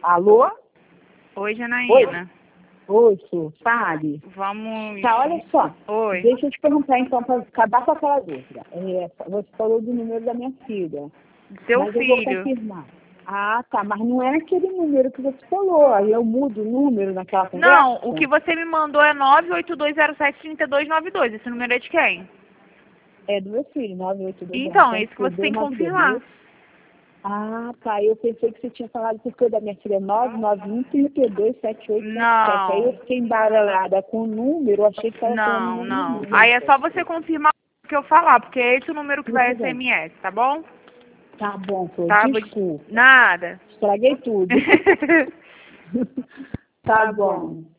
Alô? Oi, Janaína. Oi, Su, fale. Vamos... Tá, olha só. Oi. Deixa eu te perguntar, então, para acabar com aquela dúvida. Você falou do número da minha filha. Seu Mas eu vou filho. confirmar. Ah, tá, mas não é aquele número que você falou. Aí eu mudo o número naquela conversa? Não, o que você me mandou é 982073292. Esse número é de quem? É do meu filho, 982. Então, é isso que você tem que confirmar. Ah, tá. Eu pensei que você tinha falado porque da minha filha é 991-327877. Não. Aí eu fiquei embaralhada com o número, eu achei que estava falando Não. Aí é só você confirmar o que eu falar, porque é esse o número que vai Tudo bem. SMS, tá bom? Tá bom, Flor. Tá, Desculpa. Nada. Estraguei tudo. Tá bom.